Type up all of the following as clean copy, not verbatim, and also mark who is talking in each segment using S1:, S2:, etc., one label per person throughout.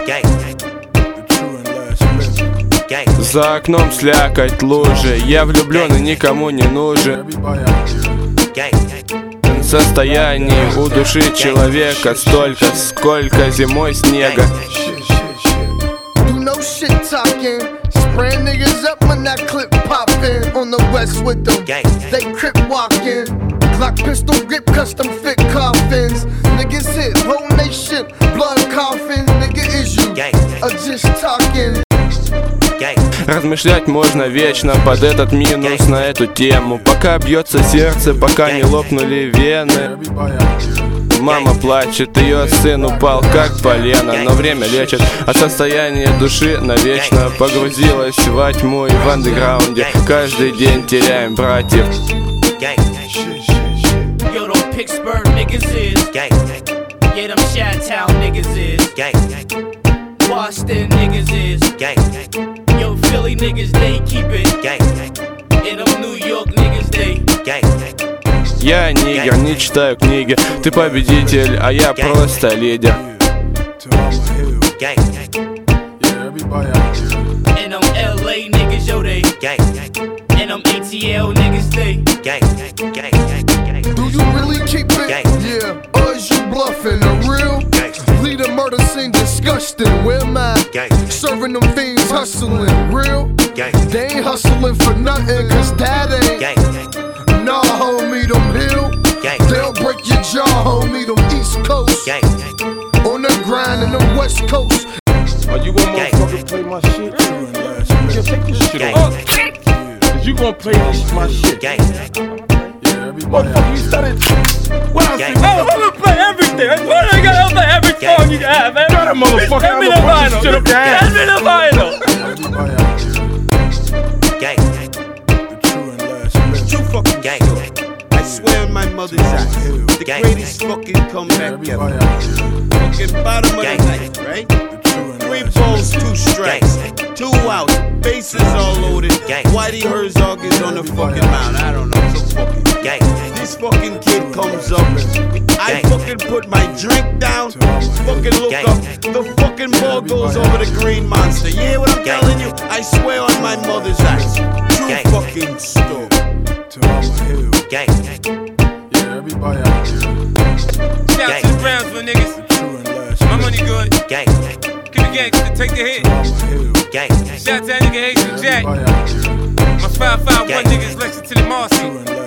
S1: За окном слякоть лужи, я влюблен и никому не нужен. В состоянии удушить человека столько, сколько зимой снега.
S2: Spraying niggas up when that clip poppin'. On the west with them, they crip walkin'. Glock pistol grip, custom fit coffins. Niggas hit, holdin' they shit, blood coffin. Nigga, is you just talking?
S1: Размышлять можно вечно под этот минус на эту тему. Пока бьется сердце, пока не лопнули вены. Мама плачет, ее сын упал как полено. Но время лечит, а состояние души навечно погрузилось во тьму и в андеграунде. Каждый день теряем братьев.
S3: Yo, them Pittsburgh niggas is yeah, them Chi-Town niggas is Boston niggas is yo, Philly niggas, they keep it. And them New York niggas, they
S1: Я нигер, не читаю книги. Ты победитель, а я просто лидер.
S3: And them LA niggas, yo, they and them ATL niggas, they
S2: Do you really keep it? Yeah, or is you bluffing? A real lead a murder scene disgusting. Where am I? Serving them fiends hustling. Real? They ain't hustling for nothing, cause that ain't. Nah, homie, them hill. They'll break your jaw, homie, them East Coast. On the grind in the West Coast.
S4: Are you gonna motherfucker play my shit? Yeah, take this shit off. Cause you gonna play my shit. Motherfucker, you started. What I say?
S5: I'm gonna play everything. What I gotta play every song you have, man.
S4: Shut up, motherfucker.
S5: Hand me the vinyl. Hand me the vinyl.
S6: True fucking story. I swear on my mother's ass, the greatest fucking comeback ever. Fucking bottom of the ninth, right? 3 balls, 2 strikes, 2 outs, bases all loaded. Whitey Herzog is on the fucking mound. I don't know, so fucking. This fucking kid comes up. I fucking put my drink down, fucking look up. The fucking ball goes over the green monster. You hear what I'm telling you? I swear on my mother's ass. True fucking story.
S5: Shout out to the Brownsville niggas. My money good. Keep it gangsta, take the hit. Shout out to that nigga Haitian Jack. My 551 niggas Lexington and Marcy.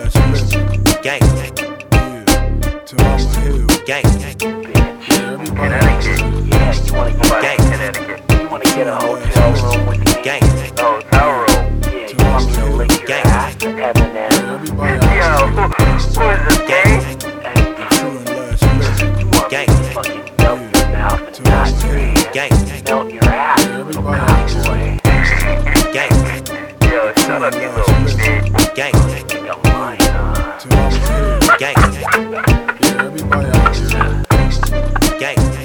S7: Connecticut, yeah, you wanna go back to Connecticut. You wanna get a hotel room with me? Hotel room, yeah, you want me to lick your ass and Eminem? Yo, who is this, gay? You want me to fucking melt your mouth and not melt your ass, little cowboy. Yo, shut up, you little bitch. You got mine, huh?